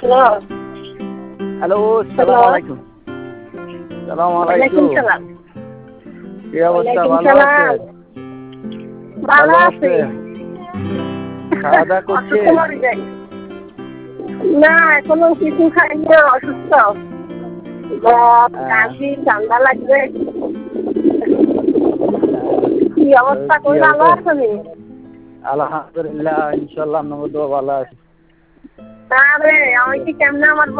Hello. Hello, hello. সালাম আলাইকুম। সালাম ওয়ালাইকুম আলাইকুম। সালাম। কি অবস্থা, ওয়ালাইকুম ভালো সালাম। আছেন? ভালো ভালো আছি। আছেন? খাওয়া-দাওয়া অসুস্থ করছেন? মরে যাই। না, এখনো কিছু খাইনি, অসুস্থ। আহ, কাশি, ঠান্ডা লাগবে। আহ, কি তো অবস্থা, কি কই ভালো হবে? আছেন? আলহামদুলিল্লাহ, ইনশাল্লাহ আপনাকে দোয়া ভালো আছে। না রে, আমি কি কেমনে আমার